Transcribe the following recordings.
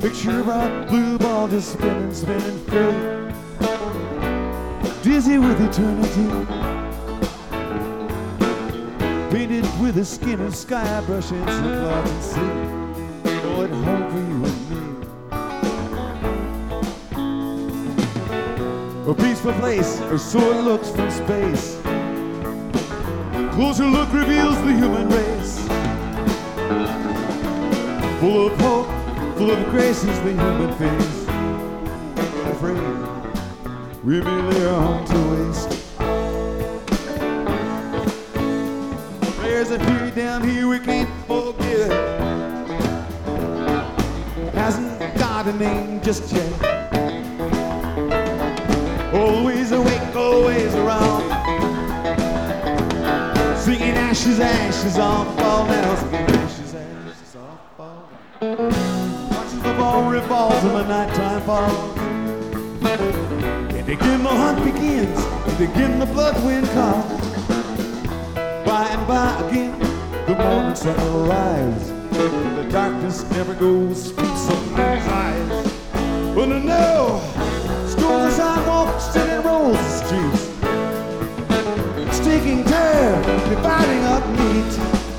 Picture of a blue ball just spinning, spinning through, dizzy with eternity, painted with the skin of sky, brushing some clouds and sea, going home for you and me. A peaceful place, or so it looks from space. Closer look reveals the human race. Full of hope, full of grace is the human face. Afraid we may lay our home to waste. There's a period down here we can't forget. Hasn't got a name just yet. Always awake, always around, singing ashes, ashes on fall now, singing ashes, ashes on fall. Watching the ball revolves and the nighttime falls, and again the hunt begins, and again the blood wind calls. By and by again, the morning sun will rise, and the darkness never goes, speaks of men's eyes. But I know, the sidewalks and it rolls the streets, sticking tear, dividing up meat.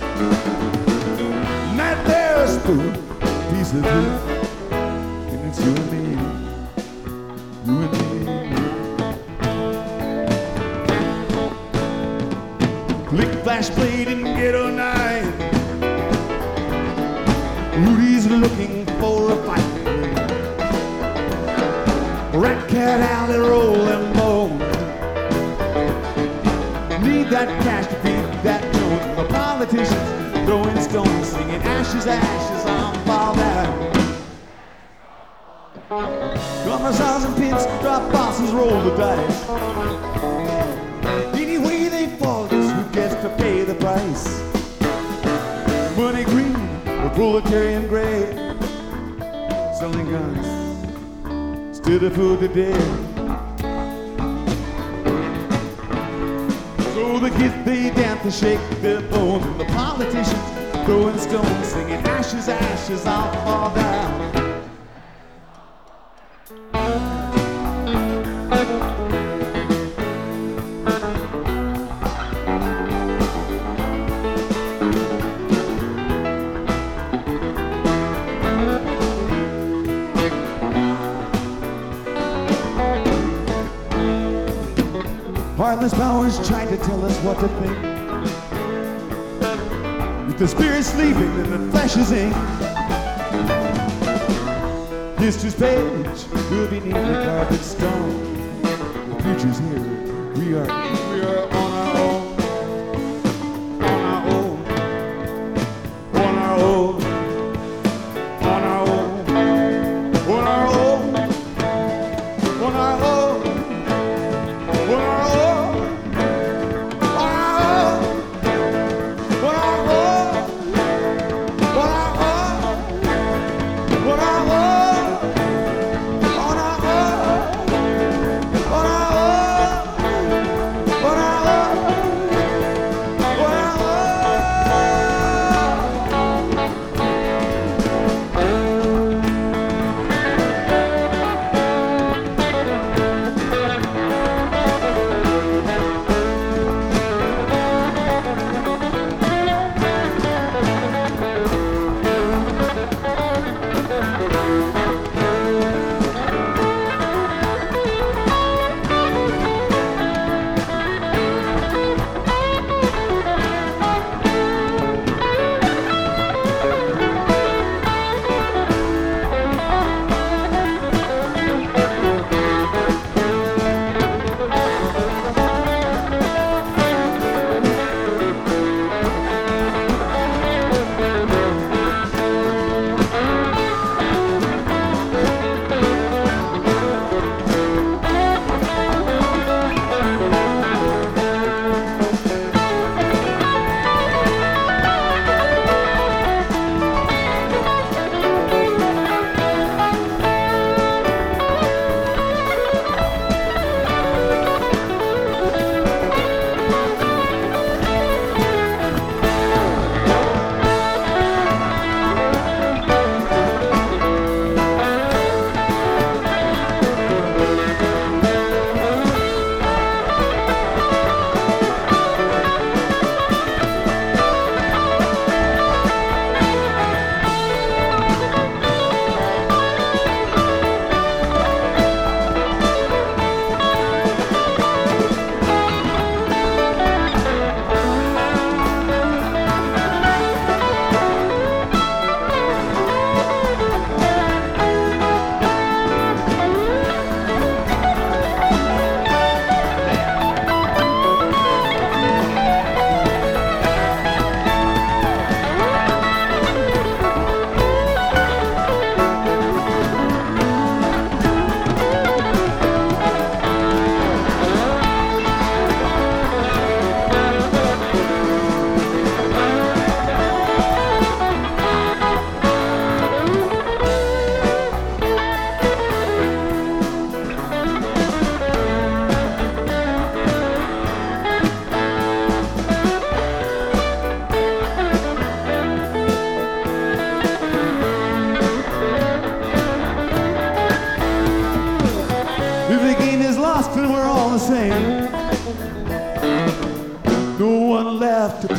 And that there's food, piece of food, and it's you and me, you and me. Click flash blade and ghetto nine. Rudy's looking for a fight. Red cat alley rolling bone. Need that cash to feed that joint. The politicians throwing stones, singing ashes, ashes on fall down. Commissars and pins, drop bosses, roll the dice. Any way they fall, just who gets to pay the price. Money green, or proletarian gray, selling guns to the food today. So the kids they dance and shake their bones, and the politicians throwing stones, singing ashes, ashes, I'll fall down. Heartless powers trying to tell us what to think. With the spirit sleeping and the flesh is ink. History's page will be neatly carved in stone. The future's here. We are on our own. On our own. On our own. On our own. On our own. On our own. On our own.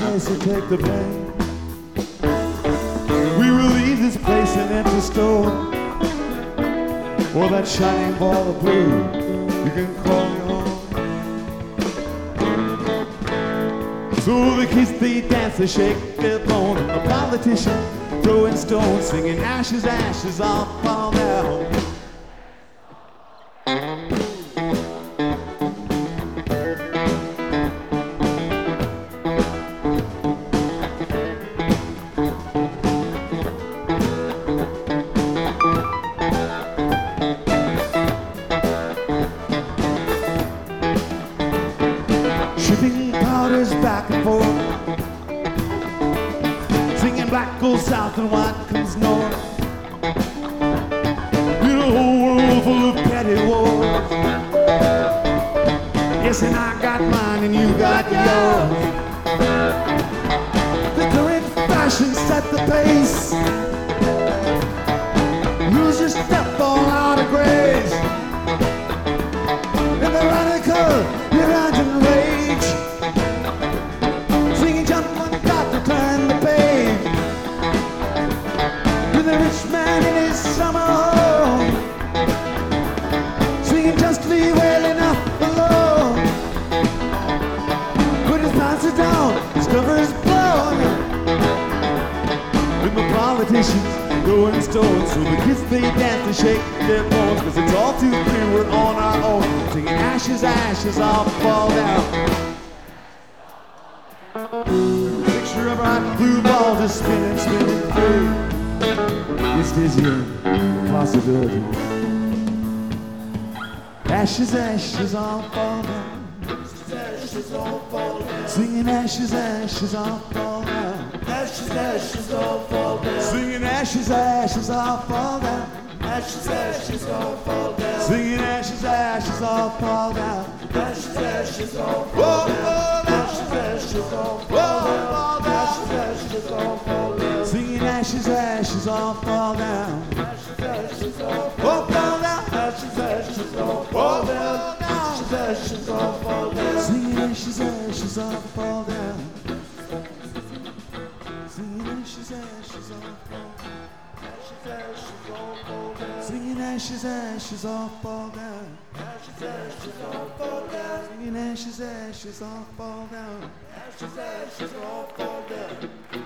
say, so take the blame. We will leave this place an empty stone, or that shining ball of blue you can call your own. So the kids, they dance, they shake their bones, and the politician throwing stones, singing ashes, ashes, I'll fall down. Shipping powders back and forth, singing black goes south and white comes north. In a whole world full of petty wars. Yes, and I got mine and you got yours. The current fashion set the pace. Lose your step, fall out of grace. And the radical, you're out in rage. Singing jump on top to turn the page. With a rich man in his summer home, singing justly well enough alone. Put his pants down, his cover's blown. With the politicians throwing stones, so the kids they dance and shake their bones, 'cause it's all too clear we're on our own. Singing ashes, ashes, I'll fall down. Picture a bright blue ball just spinning, spinning through. It's dizzying possibility. Ashes, ashes, I'll fall down. Ashes, I'll fall down. Singing ashes, ashes, I'll fall down. Ashes, ashes, I'll fall down. Singing ashes, ashes, I'll fall down. Ashes, ashes, I'll fall down. Singing ashes, ashes, I'll fall down. Ashes, ashes, I'll fall down. Ashes, ashes, I'll fall down. Ashes, ashes, I'll fall down. Singing ashes, ashes, I'll fall down. Ashes, ashes, I'll fall down. Ashes, ashes, I'll fall down. Ashes, ashes, I'll fall down. Singing ashes, ashes, I'll fall down. Singing ashes, ashes, I'll fall down. Ashes, ashes, I'll fall down. Singing ashes, ashes, I'll fall down. Ashes, ashes, I'll fall down. Singing ashes, ashes, I'll fall down. Ashes, ashes, I'll fall down.